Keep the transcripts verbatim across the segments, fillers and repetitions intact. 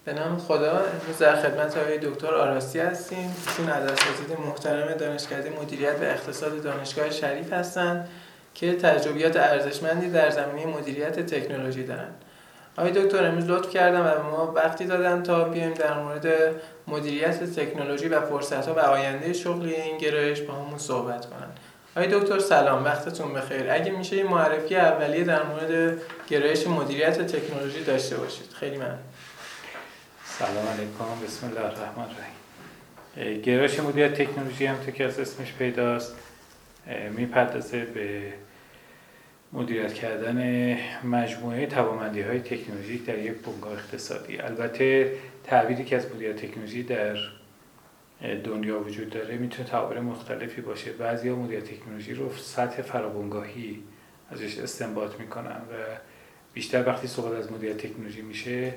به نام خدا، امروز در خدمت آقای دکتر آراستی هستیم. ایشون از اساتید محترم دانشکده مدیریت و اقتصاد دانشگاه شریف هستند که تجربیات ارزشمندی در زمینه مدیریت تکنولوژی دارند. آقای دکتر امروز لطف کردن و ما وقتی دادن تا بیایم در مورد مدیریت تکنولوژی و فرصت‌ها و آینده شغلی این گرایش با همون صحبت کنند. آقای دکتر سلام، وقتتون بخیر. اگه میشه یه معرفی اولیه در مورد گرایش مدیریت تکنولوژی داشته باشید. خیلی ممنون. سلام علیکم، بسم الله الرحمن الرحیم. گرایش مدیریت تکنولوژی همونطور که از اسمش پیداست میپردازه به مدیریت کردن مجموعه توانمندی‌های تکنولوژیک در یک بنگاه اقتصادی. البته تعبیری که از مدیریت تکنولوژی در دنیا وجود داره میتونه تعابیر مختلفی باشه. بعضیا مدیریت تکنولوژی رو سطح فرابنگاهی ازش استنباط میکنن و بیشتر وقتی صحبت از مدیریت تکنولوژی میشه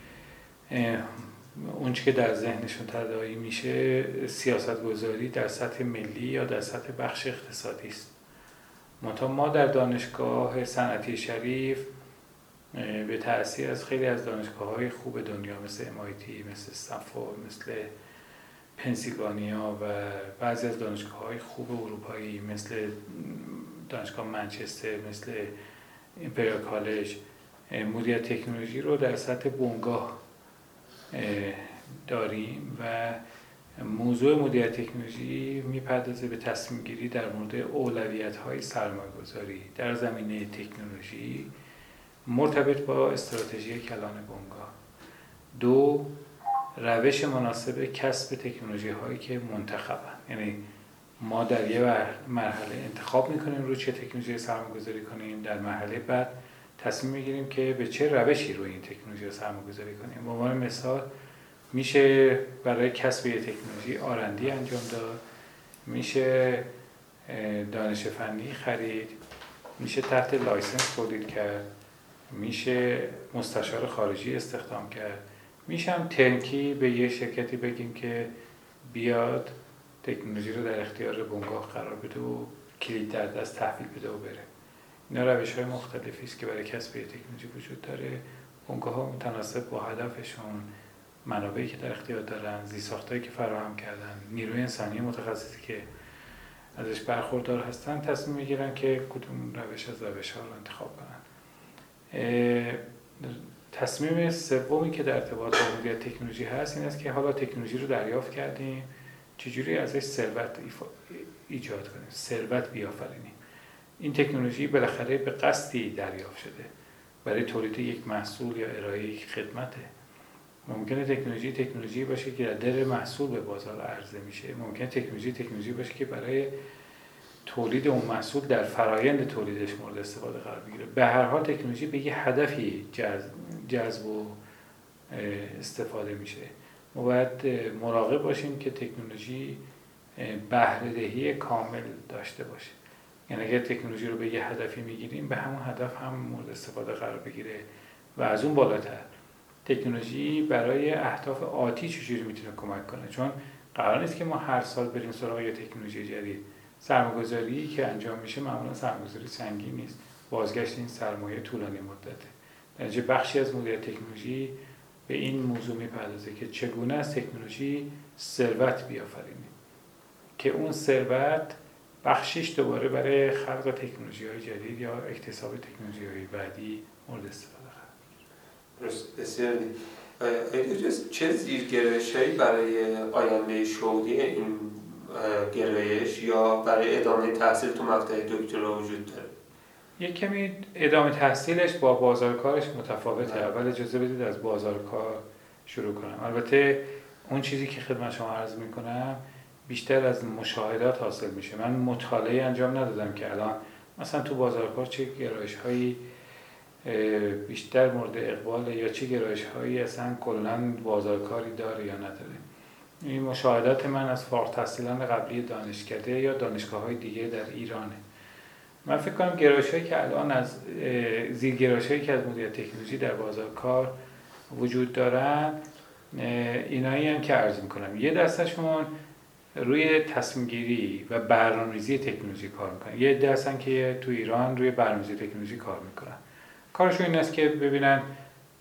اون چی که در ذهنشون تداعی میشه سیاست گذاری در سطح ملی یا در سطح بخش اقتصادی است. منتها ما در دانشگاه صنعتی شریف به تأثیر از خیلی از دانشگاه‌های خوب دنیا مثل ام آی تی، مثل استنفورد، مثل پنسیلوانیا و بعضی از دانشگاه‌های خوب اروپایی مثل دانشگاه منچستر، مثل ایمپریال کالج، مدیریت تکنولوژی رو در سطح بنگاه داریم و موضوع مدیریت تکنولوژی میپردازه به تصمیم گیری در مورد اولویت‌های سرمایه‌گذاری در زمینه تکنولوژی مرتبط با استراتژی کلان بنگاه. دو، روش مناسب کسب تکنولوژی هایی که منتخبن، یعنی ما در یه مرحله انتخاب میکنیم رو چه تکنولوژی سرمایه‌گذاری کنیم، در مرحله بعد تصمیم میگیریم که به چه روشی روی این تکنولوژی رو سرمایه‌گذاری کنیم. به عنوان مثال میشه برای کسب یه تکنولوژی آر اند دی انجام داد، میشه دانش فنی خرید، میشه تحت لایسنس تولید کرد، میشه مستشار خارجی استخدام کرد، میشه هم ترنکی به یه شرکتی بگیم که بیاد تکنولوژی رو در اختیار بنگاه قرار بده و کلید در دست تحویل بده و بره. اینا روش‌های مختلفی است که برای کسب تکنولوژی وجود داره. بنگاه‌ها متناسب با هدفشون، منابعی که در اختیار دارن، زیرساختایی که فراهم کردن، نیروی انسانی متخصصی که ازش برخوردار هستن، تصمیم میگیرن که کدوم روش از روش‌ها رو انتخاب کنن. تصمیم سومی که در ارتباط با مدیریت تکنولوژی هست این است که حالا تکنولوژی رو دریافت کردیم، چجوری ازش ثروت ایجاد کنیم، ثروت بیافرینیم. این تکنولوژی بالاخره به قصدی دریافت شده برای تولید یک محصول یا ارائه یک خدمته. ممکنه تکنولوژی تکنولوژی باشه که در در محصول به بازار عرضه میشه، ممکنه تکنولوژی تکنولوژی باشه که برای تولید اون محصول در فرایند تولیدش مورد استفاده قرار بگیره. به هر حال تکنولوژی به یه هدفی جذب, جذب و استفاده میشه. ما باید مراقب باشیم که تکنولوژی بهره‌دهی کامل داشته باشه. یعنی اگر تکنولوژی رو به یه هدفی میگیریم به همون هدف هم مورد استفاده قرار بگیره و از اون بالاتر تکنولوژی برای اهداف آتی چجوری میتونه کمک کنه. چون قرار نیست که ما هر سال بریم سراغ یه تکنولوژی جدید. سرمایه‌گذاری که انجام میشه معمولا سرمایه‌گذاری سنگین نیست. بازگشت این سرمایه طولانی مدته. در نتیجه بخشی از مدیریت تکنولوژی به این موضوع میپردازه که چگونه از تکنولوژی ثروت بیافرینیم که اون ثروت بخشش دوباره برای خلق تکنولوژی‌های جدید یا اکتساب تکنولوژی‌های بعدی مورد استفاده قرار بگیره. بسیار عالی. چه زیرگرایش‌هایی برای آینده شغلی این گرایش یا برای ادامه تحصیل تو مقطع دکترا وجود داره؟ یک کمی ادامه تحصیلش با بازار کارش متفاوته. اول اجازه بدید از بازار کار شروع کنم. البته اون چیزی که خدمت شما عرض میکنم بیشتر از مشاهدات حاصل میشه. من مطالعه انجام ندادم که الان مثلا تو بازار کار چه گرایش هایی بیشتر مورد اقباله یا چه گرایش هایی اصلا کلا بازار کاری داره یا نداره. این مشاهدات من از فارغ التحصیلان قبلی دانشکده یا دانشگاه‌های دیگه در ایرانه. من فکر کنم گرایش‌هایی که الان از زیرگرایش‌هایی که از مدیریت تکنولوژی در بازار کار وجود دارن اینایی هم که عرض می‌کنم. یه دستشون روی تصمیم گیری و برنامه‌ریزی تکنولوژی کار می‌کنن. یه عده هستن که تو ایران روی برنامه‌ریزی تکنولوژی کار می‌کنن. کارشون این است که ببینن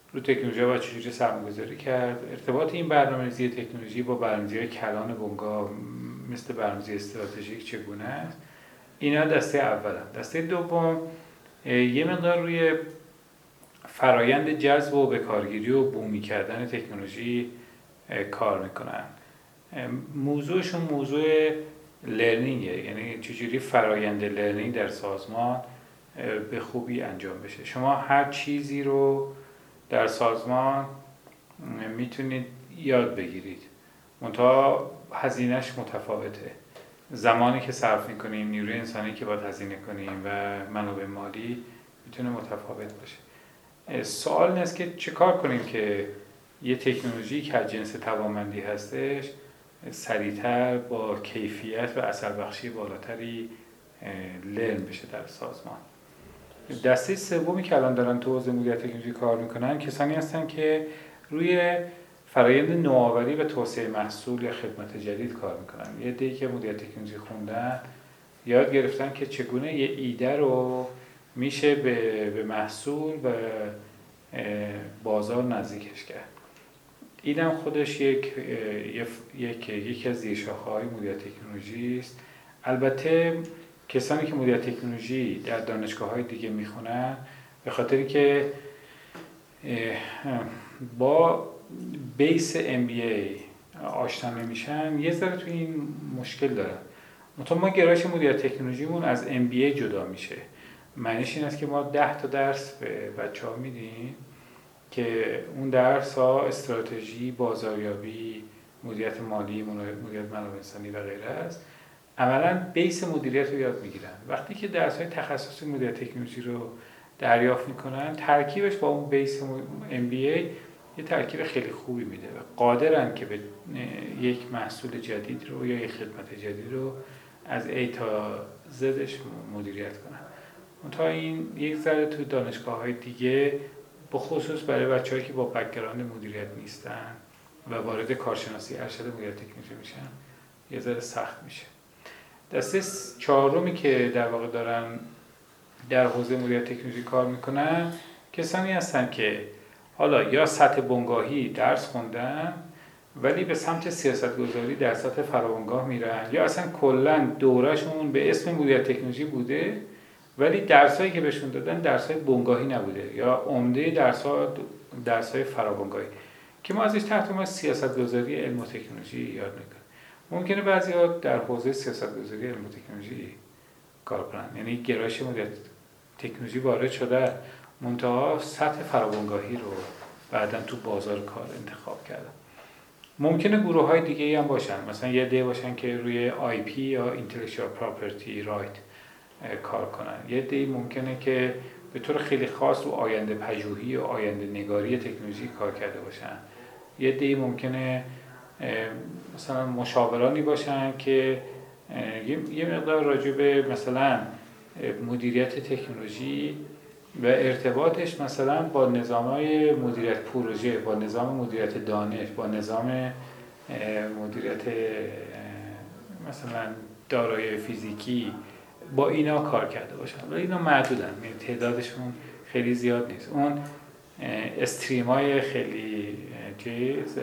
رو تکنولوژی و چجوری سرمایه‌گذاری کرد، ارتباط این برنامه‌ریزی تکنولوژی با برنامه‌ریزی کلان بنگاه مثل برنامه‌ریزی استراتژیک چگونه است. اینا دسته اولن. دسته دوم یه مقدار روی فرایند جذب و بکارگیری و بومی کردن تکنولوژی کار میکنن. موضوعشون موضوع لرنینگه، یعنی چجوری فرایند لرنینگ در سازمان به خوبی انجام بشه. شما هر چیزی رو در سازمان میتونید یاد بگیرید، منتها هزینهش متفاوته. زمانی که صرف میکنیم، نیروی انسانی که باید هزینه کنیم و منابع مالی میتونه متفاوت باشه. سوال این است که چه کار کنیم که یه تکنولوژی که از جنس توانمندی هستش سریعتر با کیفیت و اثر بخشی بالاتری لرن بشه در سازمان. دسته سومی که الان دارن تو حوزه مدیریت تکنولوژی کار میکنن کسانی هستن که روی فرآیند نوآوری و توسعه محصول یا خدمت جدید کار میکنن. یه عده‌ای که مدیریت تکنولوژی خوندن یاد گرفتن که چگونه یه ایده رو میشه به به محصول و بازار نزدیکش کرد. اینم خودش یک یک یکی از زیرشاخه‌های مدیریت تکنولوژی است. البته کسانی که مدیریت تکنولوژی در دانشگاه‌های دیگه میخونن به خاطری که با بیس ام بی ای آشنا نمیشن یه ذره تو این مشکل دارن. مثلا ما گرایش مدیریت تکنولوژیمون از ام بی ای جدا میشه. معنیش این است که ما ده تا درس به بچه‌ها میدیم که اون درس ها استراتژی، بازاریابی، مدیریت مالی، مدیریت منابع انسانی و غیره است. عملاً بیس مدیریت رو یاد میگیرن. وقتی که درس های تخصصی مدیریت تکنولوژی رو دریافت میکنن، ترکیبش با اون بیس ام بی ای یه ترکیب خیلی خوبی میده و قادرن که به یک محصول جدید رو یا یک خدمت جدید رو از A تا زدش مدیریت کنن. منتها این یک ذره تو دانشگاه‌های دیگه به خصوص برای بچه‌هایی که با بک‌گراند مدیریت نیستن و وارد کارشناسی ارشد مدیریت تکنولوژی میشن یه ذره سخت میشه. دسته چهارمی که در واقع دارن در حوزه مدیریت تکنولوژی کار میکنن کسانی هستن که حالا یا سطح بنگاهی درس خوندن ولی به سمت سیاستگذاری در سطح فرابنگاه میرن، یا اصلا کلا دورهشون به اسم مدیریت تکنولوژی بوده ولی درسایی که بهشون دادن درسای بنگاهی نبوده یا عمده درس‌ها درسای فرابنگاهی که ما ازش تحت عنوان سیاستگذاری علم و تکنولوژی یاد میکنیم. ممکنه بعضی‌ها در حوزه سیاستگذاری علم و تکنولوژی کار کنن، یعنی گرایش مدیریت تکنولوژی وارد شده منتها سطح فرابنگاهی رو بعداً تو بازار کار انتخاب کردن. ممکنه گروه‌های دیگه‌ای هم باشن، مثلا یه عده باشن که روی آی پی یا intellectual property right کار کنن، یه عده‌ای ممکنه که به طور خیلی خاص رو آینده پژوهی و آینده نگاری تکنولوژی کار کرده باشن، یه عده‌ای ممکنه مثلا مشاورانی باشن که یه مقدار راجع به مثلا مدیریت تکنولوژی و ارتباطش مثلا با نظام‌های مدیریت پروژه، با نظام مدیریت دانش، با نظام مدیریت مثلا دارایی فیزیکی، با اینا کار کرده باشن. ولی اینا محدودن، تعدادشون خیلی زیاد نیست. اون استریمای خیلی چیز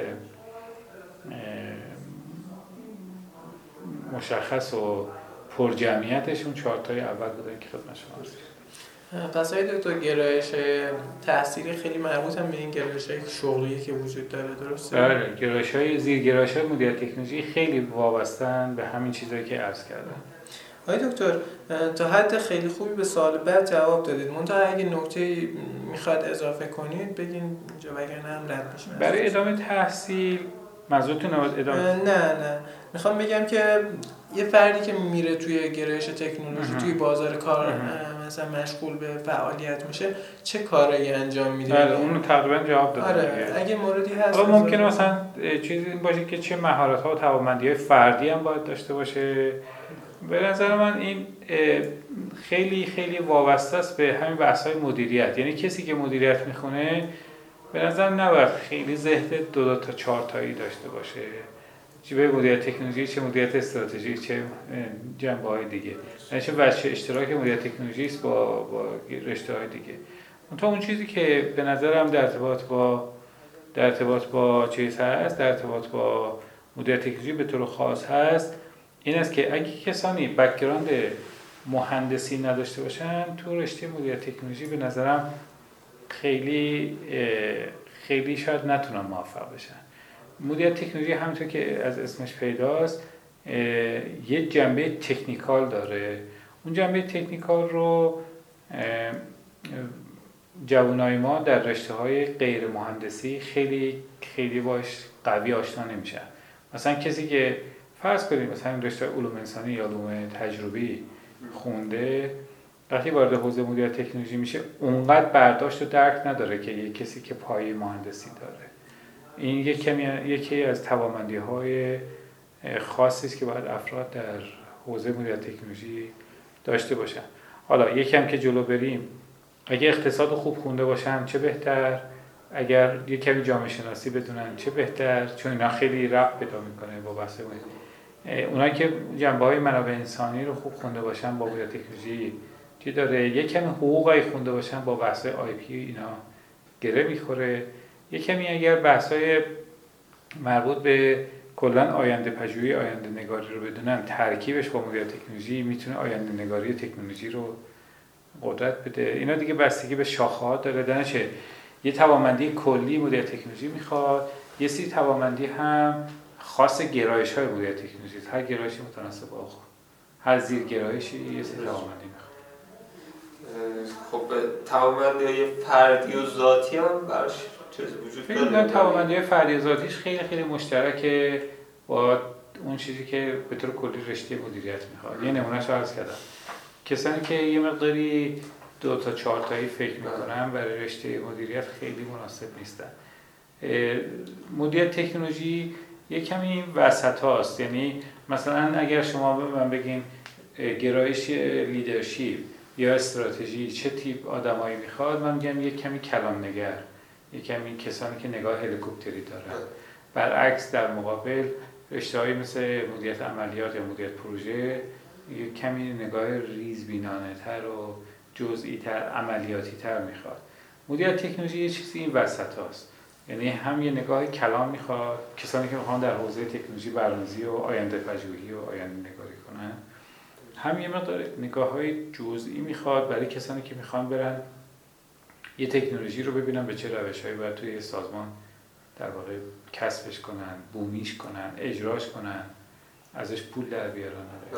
مشخص و پرجمعیتشون چهار تای اول بودن که خدمت شما هست. پس های دکتر گرایش تحصیلی خیلی مربوط هم به این گرایش های شغلی که وجود داره، درسته؟ بله، گرایش های زیر گرایش های مدیریت تکنولوژی خیلی وابستن به همین چیزایی که عرض کردم. آقای دکتر تا حد خیلی خوبی به سوال بعد جواب دادید. منتها اگه نکته میخواد اضافه کنید بگین اینجا، وگرنه هم رد میشه. برای ادامه تحصیل منظورتون ادامه؟ نه نه میخوام بگم که یه فردی که میره توی گرایش تکنولوژی توی بازار کار مثلا مشغول به فعالیت میشه چه کارایی انجام میده؟ بله اون تقریبا جواب دادم. آره اگه موردی هست حالا ممکنه مثلا چیزی این باشه که چه مهارت‌ها و توانمندی‌های فردی هم باید داشته باشه. به نظر من این خیلی خیلی وابسته است به همین بحث‌های مدیریت. یعنی کسی که مدیریت میخونه به نظر نباید خیلی ذهن دو, دو تا چهار تایی داشته باشه، چه به مدیریت تکنولوژی، چه مدیریت استراتژی، چه جنبه‌های دیگه. یعنی چه وجه اشتراک مدیریت تکنولوژی است با با رشته‌های دیگه. تا اون چیزی که به نظرم در ارتباط با در ارتباط با چیز هست، در ارتباط با مدیریت تکنولوژی به طور خاص هست، این است که اگه کسانی بک‌گراند مهندسی نداشته باشن تو رشته مدیریت تکنولوژی به نظرم خیلی خیلی شاید نتونن موفق بشن. مدیریت تکنولوژی همونطور که از اسمش پیداست یه جنبه تکنیکال داره. اون جنبه تکنیکال رو جوانای ما در رشته‌های غیر مهندسی خیلی خیلی باش قوی آشنا نمیشن. مثلا کسی که فرض کنیم مثلا رشته علوم انسانی یا علوم تجربی خونده، وقتی وارد حوزه مدیریت تکنولوژی میشه اونقدر برداشت و درک نداره که یک کسی که پایه مهندسی داره. این یک کمی یکی از توانمندی‌های خاصی است که باید افراد در حوزه مدیریت تکنولوژی داشته باشن. حالا یکم که جلو بریم، اگه اقتصاد خوب خونده باشن چه بهتر، اگر یک کمی جامعه شناسی بدونن چه بهتر، چون اینا خیلی ربط پیدا میکنه با بحث اونایی که جنبه‌های منابع انسانی رو خوب خونده باشن با مدیریت تکنولوژی چی داره، یک کمی حقوقی خونده باشن با بحث آی پی اینا گره میخوره، یک کمی اگر بحث‌های مربوط به کلا آینده پژوهی آینده نگاری رو بدونن، ترکیبش با مدیریت تکنولوژی میتونه آینده نگاری تکنولوژی رو قدرت بده. اینا دیگه بستگی به شاخه‌ها داره. دانشه یه توانمندی کلی مدیریت تکنولوژی میخواد، یه سری توانمندی هم خاص گرایش‌های مدیریت تکنولوژی، هر گرایشی متناسب با هر زیر گرایشی یه سری توانمندی میخواد. خب توانمندی‌های فردی و ذاتی هم براش چیز وجود داره؟ فکر توانمندی‌های فردی و ذاتیش خیلی خیلی مشترکه با اون چیزی که به طور کلی رشته مدیریت میخواد. یه نمونهش عرض کردم. کسانی که یه مقداری دو تا چهار تایی فکر میکنن برای رشته مدیریت خیلی مناسب نیستن. مدیریت تکنولوژی یه کمی وسط هاست. یعنی مثلا اگر شما به من بگین گرایش لیدرشپ یا استراتژی چه تیپ آدمایی میخواد، من میگم یه کمی کلان نگر، یه کمی کسانی که نگاه هلیکوپتری دارن. برعکس در مقابل رشته‌هایی مثل مدیریت عملیات یا مدیریت پروژه یه کمی نگاه ریزبینانه تر و جزئی تر، عملیاتی تر میخواد. مدیریت تکنولوژی یه چیزی این وسط هاست. یعنی هم یه نگاه کلام میخواد، کسانی که میخوان در حوزه تکنولوژی برنامه‌ریزی و آینده پژوهی و آینده نگاری کنن، هم یه مقدار نگاه‌های جزئی میخواد برای کسانی که میخوان برن یه تکنولوژی رو ببینن به چه روش‌هایی باید توی سازمان در واقع کسبش کنن، بومیش کنن، اجراش کنن، ازش پول در بیارن.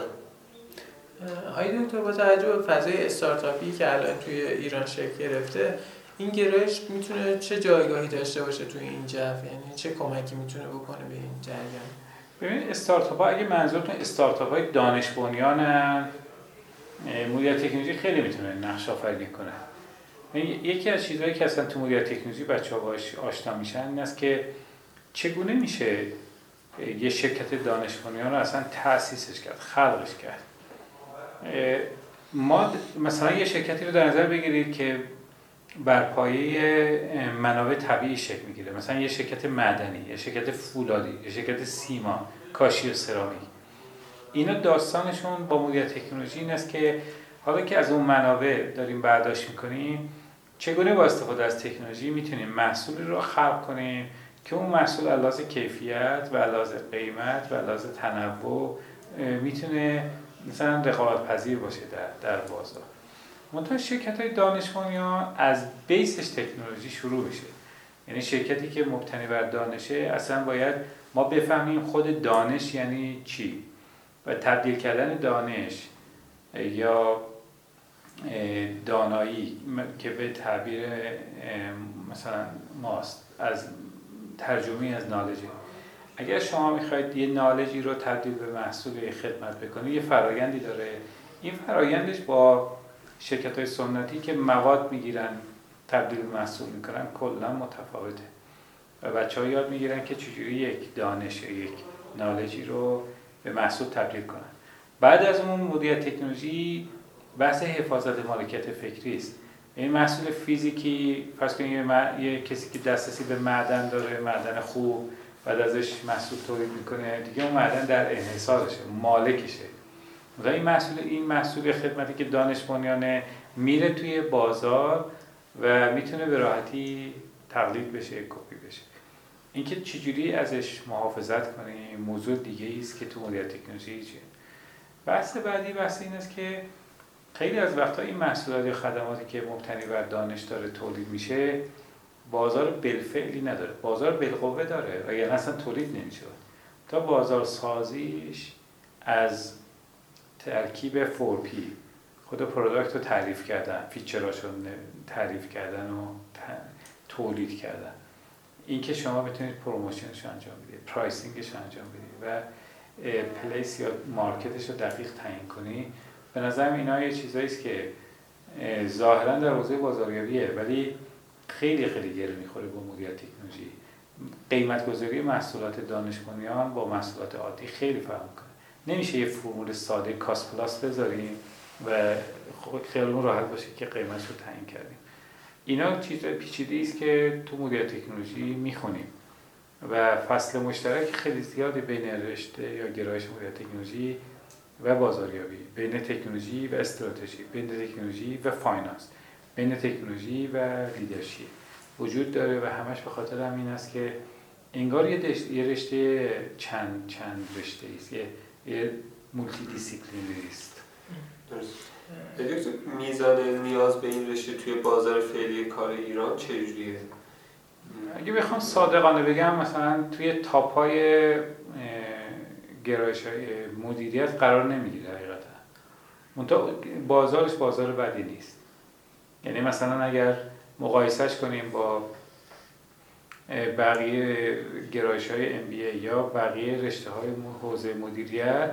آقای دکتر، با توجه به فضای استارتاپی که الان توی ایران شکل گرفته، این گرایش میتونه چه جایگاهی داشته باشه توی این جو؟ یعنی چه کمکی میتونه بکنه به این جریان؟ ببینید استارتاپ ها، اگه منظورتون استارتاپ های دانش بنیانن، مدیریت تکنولوژی خیلی میتونه نقش آفرینی کنه. یکی از چیزهایی که اصلا تو مدیریت تکنولوژی بچه‌ها باهاش آشنا میشن این است که چگونه میشه یه شرکت دانش بنیان رو اصلا تأسیسش کرد، خلقش کرد. ما مثلا یه شرکتی رو در نظر بگیرید که بر پایه منابع طبیعی شکل میگیره، مثلا یه شرکت معدنی، یه شرکت فولادی، یه شرکت سیما، کاشی و سرامیک. اینا داستانشون با مدیریت تکنولوژی این است که حالا که از اون منابع داریم برداشت میکنیم، چگونه با استفاده از تکنولوژی میتونیم محصولی رو خلق کنیم که اون محصول علاوه کیفیت و علاوه قیمت و علاوه تنوع میتونه مثلا رقابت پذیر باشه در در بازار. منتها شرکت‌های دانش بنیان از بیسش تکنولوژی شروع میشه. یعنی شرکتی که مبتنی بر دانشه، اصلا باید ما بفهمیم خود دانش یعنی چی و تبدیل کردن دانش یا دانایی که به تعبیر مثلا ماست از ترجمه از نالج. اگر شما میخواید یه نالجی رو تبدیل به محصول خدمت بکنید، یه فرایندی داره. این فرایندش با شرکت‌های سنتی که مواد میگیرن تبدیل به محصول میکنن کلا متفاوته و بچه‌ها یاد میگیرن که چجوری یک دانش یک نالجی رو به محصول تبدیل کنن. بعد از اون مدیریت تکنولوژی بحث حفاظت مالکیت فکری است. این محصول فیزیکی، فرض کنید یه کسی که دسترسی به معدن داره، معدن خوب، بعد ازش محصول تولید میکنه، دیگه اون معدن در انحصارشه، مالکشه. و این محصول این محصول خدمتی که دانش بنیانه میره توی بازار و میتونه به راحتی تقلید بشه، کپی بشه. اینکه چجوری ازش محافظت کنیم موضوع دیگه است که تو مدیریت تکنولوژی چیه. بحث بعدی بحث این است که خیلی از وقتا این محصولات یا خدماتی که مبتنی بر دانش داره تولید میشه بازار بالفعلی نداره، بازار بالقوه داره و یعنی اصلا تولید نمیشه. تا بازار سازیش از ترکیب فور پی خود پروداکت رو تعریف کردن، فیچراشو تعریف کردن و تولید کردن، اینکه شما بتونید پروموشنش رو انجام بدید، پرایسینگش رو انجام بدید و پلیس یا مارکتش رو دقیق تعیین کنی. به نظرم اینا یه چیزایی است که ظاهرا در حوزه بازاریابیه ولی خیلی خیلی گره میخوره با مدیریت تکنولوژی. قیمت گذاری محصولات دانش بنیان با محصولات عادی خیلی فرق میکنه. نمیشه یه فرمول ساده کاست پلاس بذاریم و خیلی راحت باشه که قیمتش رو تعیین کردیم. اینا چیزای پیچیده‌ای است که تو مدیریت تکنولوژی میخونیم و فصل مشترک خیلی زیادی بین رشته یا گرایش مدیریت تکنولوژی و بازاریابی، بین تکنولوژی و استراتژی، بین تکنولوژی و فایننس، بین تکنولوژی و لیدرشپ وجود داره و همش به خاطر همین است که انگار یه, یه رشته چند چند رشته است، یه, یه مولتی دیسیپلینری است. درست. دکتر میزان نیاز به این رشته توی بازار فعلی کار ایران چجوریه؟ اگه بخوام صادقانه بگم مثلا توی تاپ‌های گرایش‌های مدیریت قرار نمیگیره حقیقتا. منتها بازارش بازار بدی نیست. یعنی مثلا اگر مقایسهش کنیم با بقیه گرایش‌های ام بی ای یا بقیه رشته‌های حوزه مدیریت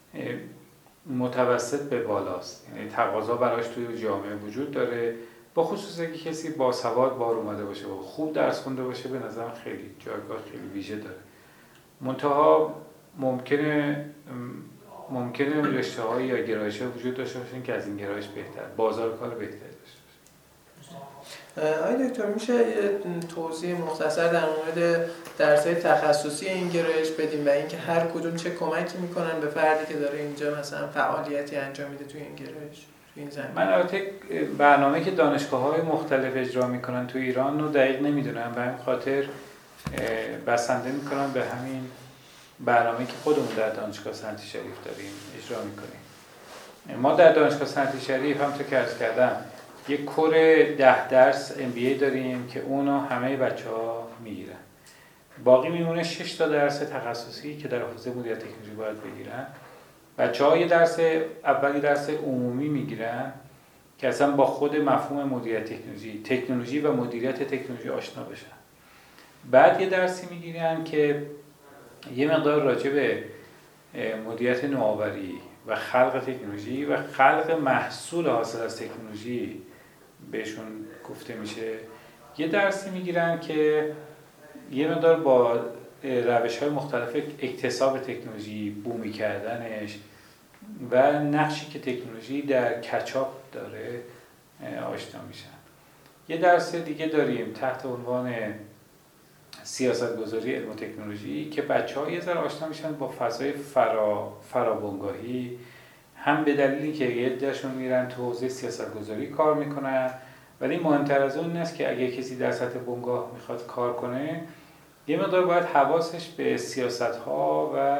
متوسط به بالاست. یعنی تقاضا براش توی جامعه وجود داره، با خصوص اگه کسی باسواد بار اومده باشه و خوب درس خونده باشه به نظرم خیلی جایگاه خیلی ویژه داره. منتها ممکنه ممکنه رشته‌های یا گرایش‌ها وجود داشته باشن که از این گرایش بهتر، بازار کار بهتری داشته باشه. آقای دکتر میشه یه توضیح مختصر در مورد درس‌های تخصصی این گرایش بدیم و اینکه هر کدوم چه کمکی میکنن به فردی که داره اینجا مثلا فعالیتی انجام میده توی این گرایش، توی این زمینه؟ من البته برنامه که دانشگاه‌های مختلف اجرا میکنن توی ایران رو دقیق نمیدونم، به همین خاطر بسنده میکنم به همین برنامه‌ای که خودمون در دانشگاه صنعتی شریف داریم اجرا میکنیم. ما در دانشگاه صنعتی شریف همونطور که عرض کردم یک کور ده درس ام بی ای داریم که اونو همه بچه‌ها میگیرن. باقی میمونه شش تا درس تخصصی که در حوزه مدیریت تکنولوژی باید بگیرن. بچه‌ها یه درس اولی درس عمومی میگیرن که اصلا با خود مفهوم مدیریت تکنولوژی، تکنولوژی و مدیریت تکنولوژی آشنا بشن. بعد یه درسی میگیرن که یه مقدار راجع به مدیریت نوآوری و خلق تکنولوژی و خلق محصول حاصل از تکنولوژی بهشون گفته میشه. یه درسی میگیرن که یه مقدار با روش‌های مختلف اکتساب تکنولوژی، بومی کردنش و نقشی که تکنولوژی در کچاپ داره آشنا میشن. یه درس دیگه داریم تحت عنوان سیاست‌گذاری علم و تکنولوژی که بچه‌ها یه ذره آشنا میشن با فضای فرا فرابنگاهی، هم به دلیلی که یه عده‌شون میرن تو حوزه سیاست‌گذاری کار میکنن، ولی مهمتر از اون است که اگه کسی در سطح بنگاه میخواد کار کنه یه مقدار باید حواسش به سیاست‌ها و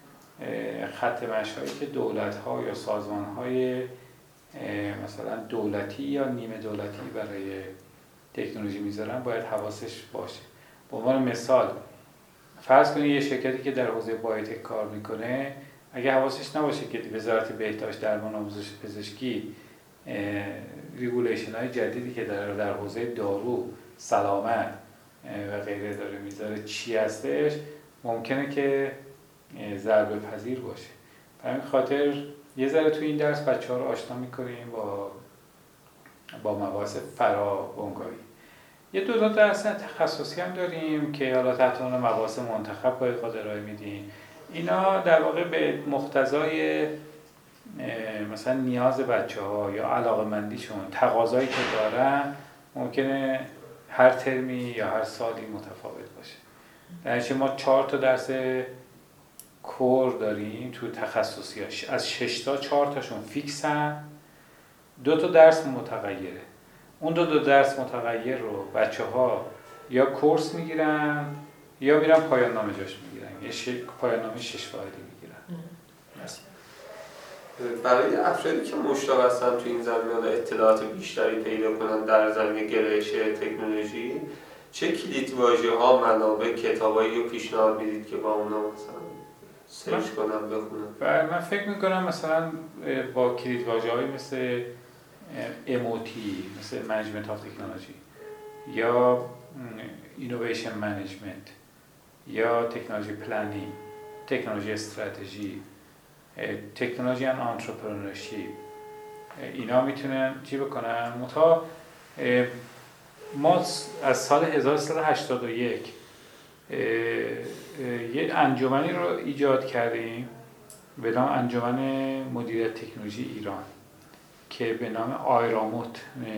خط مشی‌هایی که دولت‌ها یا سازمان‌های مثلا دولتی یا نیمه دولتی برای تکنولوژی میذارن باید حواسش باشه. به عنوان مثال فرض کنید یه شرکتی که در حوزه بایوتک کار میکنه اگه حواسش نباشه که وزارت بهداشت درمان آموزش پزشکی ریگولیشن های جدیدی که در در حوزه دارو، سلامت و غیره داره میذاره چی هستش، ممکنه که ضربه پذیر باشه. به همین خاطر یه ذره تو این درس بچه‌ها رو آشنا می‌کنیم با با مباحث فرابنگاهی. یه دو تا درس تخصصی هم داریم که حالا تحت عنوان مباحث منتخب باید ارائه میدیم. اینا در واقع به مقتضای مثلا نیاز بچه‌ها یا علاقه‌مندیشون، تقاضایی که دارن ممکنه هر ترمی یا هر سالی متفاوت باشه. در نتیجه ما چهار تا درس کور داریم تو تخصصیاش، از شش تا چهار تاشون فیکسن، دو تا درس متغیره. اون دو, دو درس متغیر رو بچه ها یا کورس میگیرن یا میرن پایان نامه جاش میگیرن، یه ش... پایان نامه شش فایلی میگیرن. برای افرادی که مشتاق هستن تو این زمینه اطلاعات بیشتری پیدا کنن در زمینه گرایش تکنولوژی، چه کلیدواژه‌ها، منابع، کتابایی رو پیشنهاد میدید که با اونا مثلا سرچ کنم بخونم؟ من فکر میکنم مثلا با کلیدواژه‌هایی مثل ام او تی، مثل منیجمنت آف تکنولوژی یا اینویشن منیجمنت یا تکنولوژی پلنینگ، تکنولوژی استراتژی، تکنولوژی ان آنترپرنورشیپ، اینا میتونن چی بکنن. متا ما از سال هزار و سیصد و هشتاد و یک یه انجمنی رو ایجاد کردیم به نام انجمن مدیریت تکنولوژی ایران که به نام آیراموت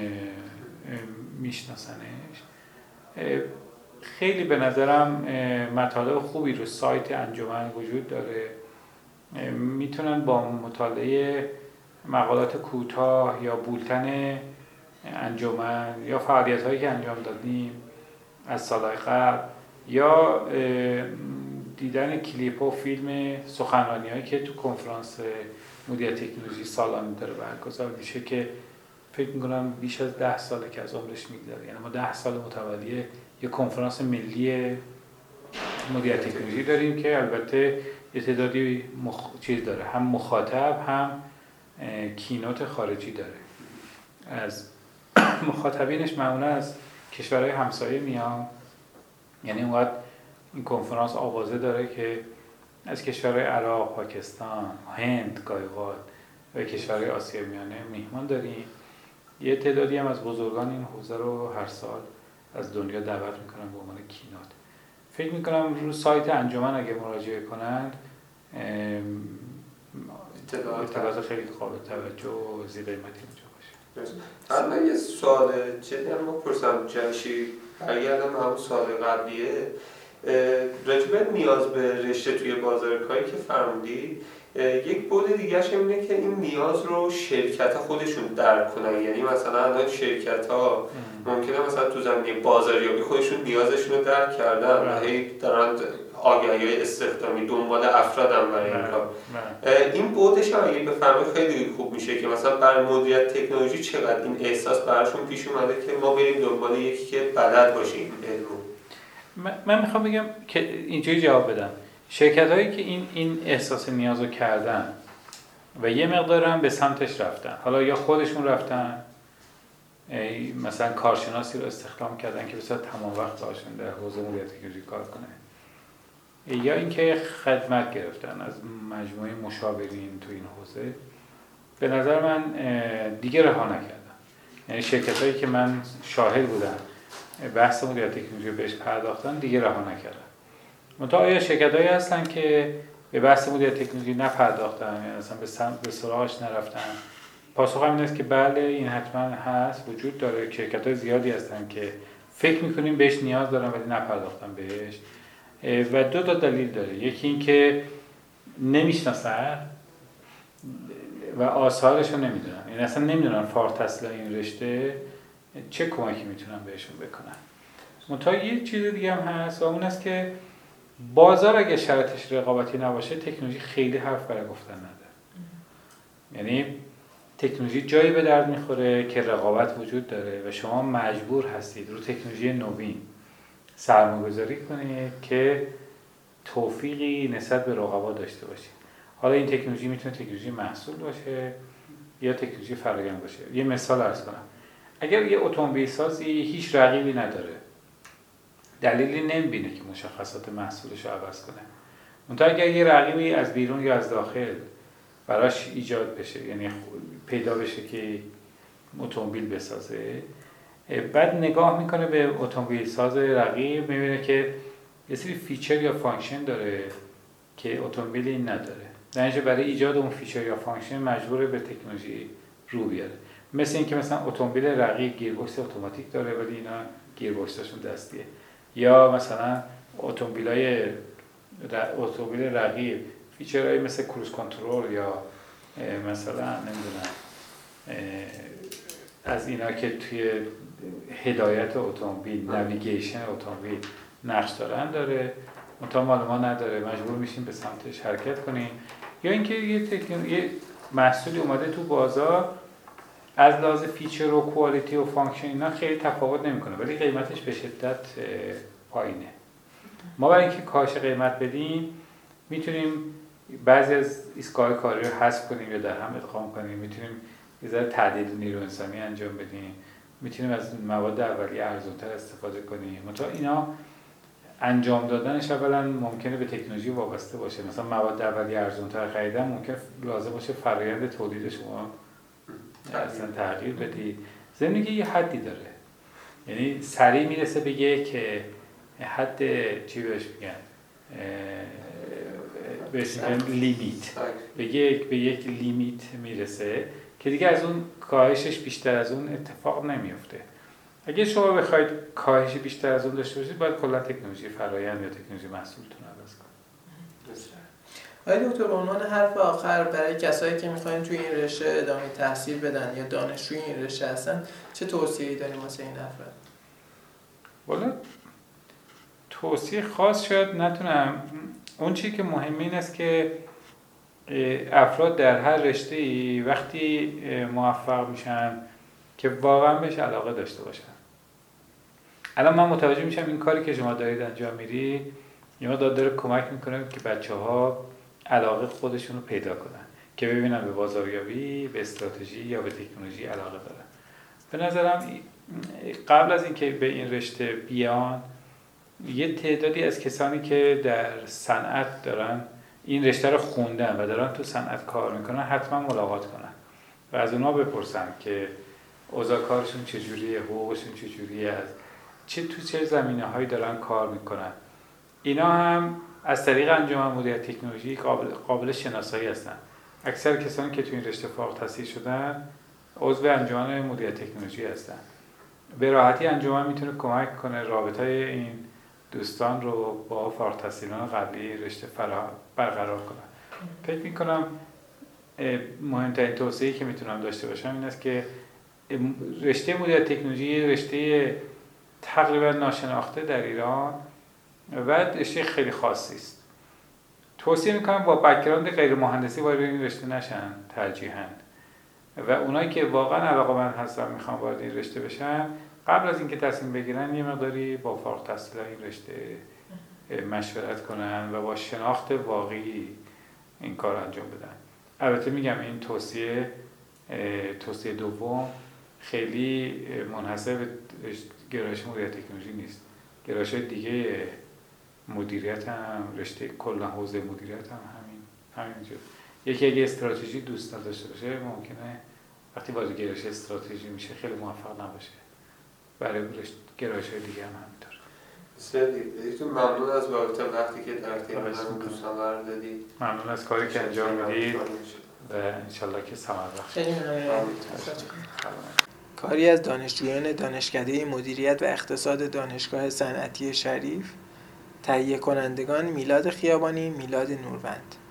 میشناسنش. خیلی به نظرم مطالب خوبی رو سایت انجمن وجود داره، میتونن با مطالعه مقالات کوتاه یا بولتن انجمن یا فعالیت هایی که انجام دادیم از سالهای قبل یا دیدن کلیپ و فیلم سخنرانی هایی که تو کنفرانس مدیریت تکنولوژی سالانه داره برگزار میشه که فکر میکنم بیش از ده ساله که از عمرش میگذره. یعنی ما ده سال متوالی یک کنفرانس ملی مدیریت تکنولوژی داریم که البته یه تعدادی مخ... چیز داره، هم مخاطب هم کینوت خارجی داره. از مخاطبینش معمولا از کشورهای همسایه میان، یعنی اونقدر این کنفرانس آوازه داره که از کشورهای عراق، پاکستان، هند، گایقات و کشورهای آسیای میانه میهمان داریم. یه تعدادی هم از بزرگان این حوزه رو هر سال از دنیا دعوت میکنن به عنوان کینوت. فکر میکنم رو سایت انجمن اگه مراجعه کنند اطلاعات خیلی قابل توجه و ذی قیمتی اونجا باشه. حالا یه سوال جدی هم بپرسم جمشی، برگردم به همون سوال قبلیه راجبه نیاز به رشته توی بازار کاری که فرمودی، یک بود دیگه‌ش اینه که این نیاز رو شرکت‌ها خودشون درک کنن. یعنی مثلا الان شرکت‌ها ممکنه مثلا تو زمینه بازاریابی خودشون نیازشون رو درک کردن و هی دارن آگهی‌های استخدامی دنبال افرادن برای این کار. این بودش هم اگه بفهمه خیلی خوب میشه که مثلا برای مدیریت تکنولوژی چقدر این احساس براشون پیش اومده که ما بریم دنبال یکی که بلد باشه این علمو. من میخوام بگم که اینجوری جواب بدم. شرکت هایی که این این احساس نیاز رو کردن و یه مقدار هم به سمتش رفتن، حالا یا خودشون رفتن مثلا کارشناسی رو استخدام کردن که بسیار تمام وقت باشن در حوزه مدیریت تکنولوژی کار کنه، یا اینکه خدمت گرفتن از مجموعه مشاورین تو این حوزه، به نظر من دیگه رها نکردن. یعنی شرکت هایی که من شاهد بودم بحث مدیریت تکنولوژی بهش پرداختن دیگه رها نکردن. منتها آیا شرکت‌هایی هستن که به بحث مدیریت تکنولوژی نپرداختن، یعنی اصلا به سمت به سراغش نرفتن؟ پاسخ همین است که بله، این حتما هست، وجود داره. شرکت‌های زیادی هستن که فکر می‌کنیم بهش نیاز دارن ولی نپرداختن بهش و دو تا دلیل داره. یکی این که نمیشناسن و آثارش رو نمیدونن، یعنی اصلا نمیدونن فارغ التحصیل این رشته چه کمکی میتونن بهشون بکنن. منتها یه چیز دیگه هم هست و اون است که بازار اگه شرایطش رقابتی نباشه تکنولوژی خیلی حرف برای گفتن نداره. یعنی تکنولوژی جایی به درد میخوره که رقابت وجود داره و شما مجبور هستید رو تکنولوژی نوین سرمایه‌گذاری کنید که توفیقی نسبت به رقبا داشته باشید. حالا این تکنولوژی میتونه تکنولوژی محصول باشه یا تکنولوژی فرآیند باشه. یه مثال عرض کنم. اگر یه اتومبیل سازی هیچ رقیبی نداره، دلیلی نمیبینه که مشخصات محصولش رو عوض کنه. منتها اگر یه رقیبی از بیرون یا از داخل براش ایجاد بشه، یعنی پیدا بشه که اتومبیل بسازه، بعد نگاه میکنه به اتومبیل ساز رقیب، میبینه که یه سری فیچر یا فانکشن داره که اتومبیل این نداره. در نتیجه برای ایجاد اون فیچر یا فانکشن مجبوره به تکنولوژی رو بیاره. مثل اینکه مثلا اتومبیل رقیب گیربکس اتوماتیک داره ولی اینا گیربکسشون دستیه، یا مثلا اتومبیلای اتومبیل رقیب فیچرهایی مثل کروز کنترل یا مثلا نمیدونم از اینا که توی هدایت اتومبیل، نویگیشن اتومبیل نقش دارن داره، منتها مال ما نداره، مجبور میشیم به سمتش حرکت کنیم. یا اینکه یه تکنولوژی یه محصولی اومده تو بازار از لحاظ فیچر و کوالیتی و فانکشن اینا خیلی تفاوت نمیکنه ولی قیمتش به شدت پایینه. ما برای اینکه کاهش قیمت بدیم میتونیم بعضی از ایستگاه کاری رو حذف کنیم یا در هم ادغام کنیم، میتونیم یه ذره تعدیل نیرو انسانی انجام بدیم، میتونیم از مواد اولیه ارزان‌تر استفاده کنیم. منتها اینا انجام دادنش اولا ممکنه به تکنولوژی وابسته باشه، مثلا مواد اولیه ارزان‌تر خریدن ممکنه لازم باشه فرآیند تولید شما اصلا تغییر بدی. ضمن که یه حدی داره، یعنی سریع میرسه به یک حد چی بهش میگن بهش میگن لیمیت، به یک به یک لیمیت میرسه که دیگه از اون کاهشش بیشتر از اون اتفاق نمیفته. اگه شما بخواید کاهش بیشتر از اون داشته باشید باید کلا تکنولوژی فرآیند یا تکنولوژی محصولتون رو عوض کنید. آقای دکتر، عنوان حرف آخر برای کسایی که میخواین توی این رشته ادامه تحصیل بدن یا دانشجوی این رشته هستن چه توصیه‌ای داریم واسه این افراد؟ والا توصیه خاص شاید نتونم. اون چیزی که مهمه این است که افراد در هر رشته‌ای وقتی موفق میشن که واقعا بهش علاقه داشته باشن. الان من متوجه میشم این کاری که شما دارید انجام میدید یه مقدار داره کمک میکنه که بچه‌ها علاقه خودشون رو پیدا کنن، که ببینن به بازاریابی، به استراتژی یا به تکنولوژی علاقه دارن. به نظرم قبل از اینکه به این رشته بیان یه تعدادی از کسانی که در صنعت دارن این رشته رو خوندن و دارن تو صنعت کار میکنن حتما ملاقات کنن و از اونها بپرسن که اوضاع کارشون چجوریه، حقوقشون چجوریه، از چه تو چه زمینه‌هایی دارن کار میکنن. اینا هم از طریق انجمن مدیریت تکنولوژی قابل قابل شناسایی هستن. اکثر کسانی که تو این رشته فارغ التحصیل شدن عضو انجمن مدیریت تکنولوژی هستن. به راحتی انجمن میتونه کمک کنه رابطه‌های این دوستان رو با فارغ التحصیلان قبلی رشته برقرار کنن. فکر میکنم مهمترین توصیه‌ای که میتونم داشته باشم این است که رشته مدیریت تکنولوژی رشته تقریبا ناشناخته در ایران و رشته خیلی خاصی است. توصیه میکنم با بک‌گراند غیر مهندسی وارد این رشته نشن ترجیحاً، و اونایی که واقعا علاقه‌مند هستن میخوان وارد این رشته بشن قبل از اینکه تصمیم بگیرن یه مقداری با فارغ التحصیلان این رشته مشورت کنن و با شناخت واقعی این کار انجام بدن. البته میگم این توصیه توصیه دوم خیلی منحصر به گرایش مدیریت تکنولوژی نیست. گرایش دیگه مدیریت هم رشته کلا حوزه مدیریت هم همین همینجور. یکی اگه استراتژی دوست نداشته باشه ممکنه وقتی وارد گرایش استراتژی میشه خیلی موفق نباشه. برای گرایش‌های دیگه هم همینطور. بسیار دیگه. ممنون از وقت وقتی که در اختیار من دوستان قرار دادید. ممنون از کاری که انجام میدید و انشالله که ثمر بخش. خیلی ممنون. کاری از دانشجویان دانشکده مدیریت و اقتصاد دانشگاه صنعتی شریف، تهیه کنندگان میلاد خیابانی، میلاد نوروند.